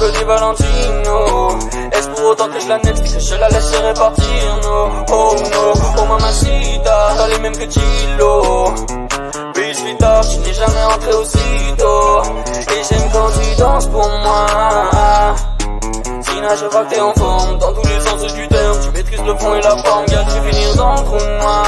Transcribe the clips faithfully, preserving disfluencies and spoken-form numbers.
Cody Valentino. Est-ce pour autant que je la Netflix, que je la laisserai partir? No, oh no, oh mamacita, t'as les mêmes que Chilo. Oui, je suis tard, je n'ai jamais entré aussitôt. Et j'aime quand tu danses pour moi. Sina, je vois que t'es en forme, dans tous les sens du terme. Tu maîtrises le fond et la forme, gars, tu vais finir dans le trou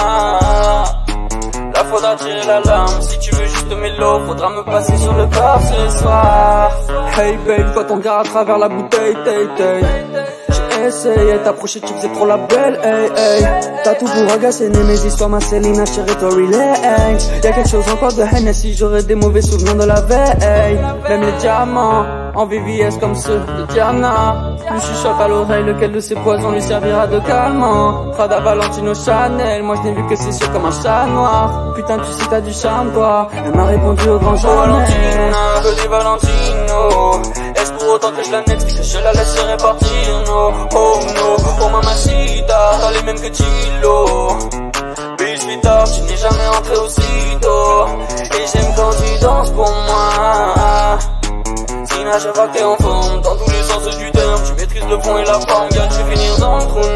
noir. La faudra tirer la larme, si tu veux juste mélo, faudra me passer sur le corps ce soir. Hey babe, vois ton gars à travers la bouteille, tay tay. J'ai essayé t'approcher, tu faisais trop la belle, hey hey. T'as tout pour agacer mes histoires, ma Selena, chérie, Tory Lanez. Y'a quelque chose encore de Hennessy, j'aurais des mauvais souvenirs de la veille. Même les diamants, en V V S comme ceux de Diana. Lui chuchote à l'oreille, lequel de ces poisons lui servira de calmant. Prada, Valentino, Chanel, moi je n'ai vu que c'est sûr comme un chat noir. Putain, tu sais t'as du charme toi. Elle m'a répondu au grand jamais. Valentina, Cody Valentino. Est-ce pour autant que je la Netflix, que je la laisserai partir? No, oh no, oh mamacita, t'as les mêmes que Chilo. Oui, je suis tard, tu n'es jamais entré aussitôt. Et j'aime quand tu danses pour moi. Sina, je vois que t'es en forme, dans tous les sens du terme. Tu maîtrises le fond et la forme, gars, tu vas finir dans le trou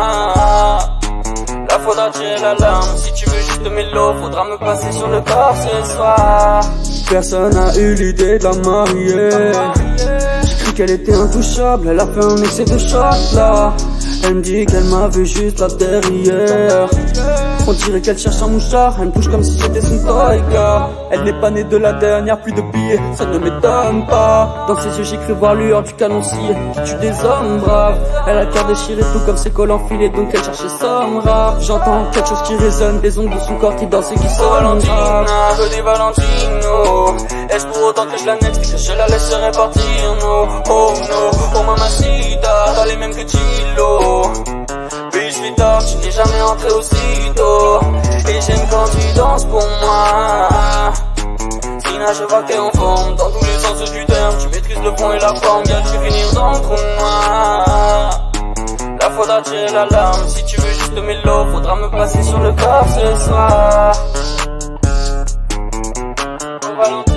noir. La faudra tirer la larme, si tu veux juste mélo, faudra me passer sur le corps ce soir. Personne n'a eu l'idée de la marier. J'ai cru qu'elle était intouchable, elle a fait un excès de choc là. Elle me dit qu'elle m'a vu juste là derrière. On dirait qu'elle cherche un mouchard, elle me touche comme si j'étais son toy gars. Elle n'est pas née de la dernière pluie de billets, ça ne m'étonne pas. Dans ses yeux j'ai cru voir lueur du canoncier qui tue des hommes braves. Elle a le cœur déchiré tout comme ses collants filés, donc elle cherchait somme rare. J'entends quelque chose qui résonne, les ongles de son corps qui dansent et qui sonnent. Valentina, Cody Valentino. Est-ce pour autant que je la Netflix, que je la laisserai partir? No, oh no, oh mamacita, t'as les mêmes que Chilo. Oui, je suis tard, tu n'es jamais entré aussitôt. Et j'aime quand tu danses pour moi. Sina, je vois que t'es en forme, dans tous les sens du terme. Tu maîtrises le fond et la forme, gars, tu vas finir dans le trou noir. La faudra tirer la larme, si tu veux juste mélo, faudra me passer sur le corps ce soir.